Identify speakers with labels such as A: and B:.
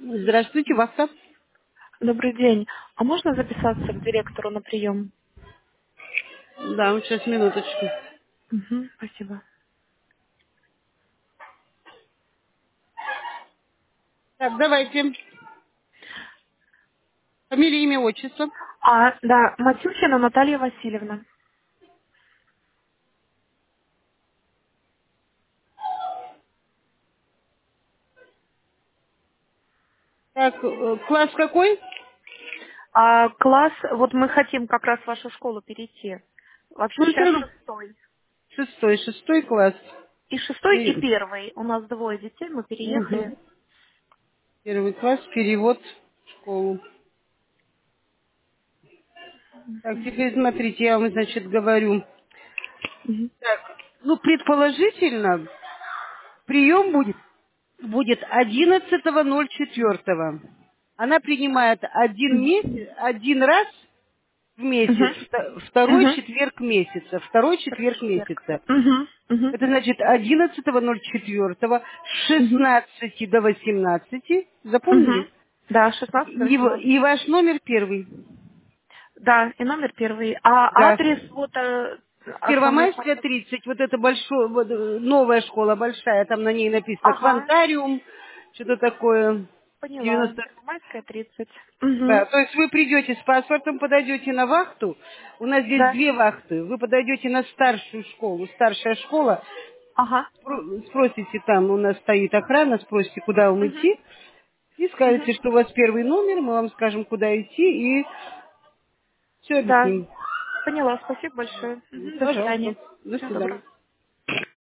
A: Здравствуйте, Вахта.
B: Добрый день. А можно записаться к директору на прием?
A: Да, вот сейчас минуточку.
B: Угу, спасибо.
A: Так, давайте. Фамилия, имя, отчество.
B: Да, Матюхина Наталья Васильевна.
A: Так, класс какой?
B: Класс, вот мы хотим как раз в вашу школу перейти. Вообще
A: Ну,
B: сейчас
A: это
B: шестой.
A: шестой класс.
B: И шестой, и первый. У нас двое детей, мы переехали.
A: Мгм. Первый класс, перевод в школу. Так, теперь смотрите, я вам, значит, говорю.
B: Мгм.
A: Так, ну, предположительно, прием будет 11.04. Она принимает один
B: Мгм.
A: месяц, один раз в месяц,
B: Мгм.
A: второй
B: Мгм.
A: четверг месяца, второй
B: Второй
A: четверг
B: четверг.
A: месяца.
B: Мгм. Мгм.
A: Это значит 11.04 с
B: Мгм.
A: 16 до 18.
B: Мгм.
A: Запомнили?
B: Да, 16 до
A: И
B: 18.
A: ваш номер первый.
B: Да, и номер первый. А
A: Да.
B: адрес вот основной
A: Первомайская
B: пункт.
A: 30. Вот это большое, вот, новая школа большая. Там на ней написано
B: Ага,
A: Квантариум. Что-то такое.
B: поняла.
A: 90.
B: Первомайская 30.
A: Да,
B: Угу.
A: то есть вы придете с паспортом, подойдете на вахту. У нас здесь
B: Да.
A: две вахты. Вы подойдете на старшую школу. Старшая школа.
B: Ага.
A: Спросите там, у нас стоит охрана, спросите, куда вам
B: Угу.
A: идти. И
B: Угу.
A: скажете, что у вас первый номер, мы вам скажем, куда идти, и все
B: Да.
A: объясним.
B: Поняла. Спасибо большое. Мгм. До
A: Пожалуйста.
B: свидания.
A: До
B: Всего
A: свидания.
B: доброго.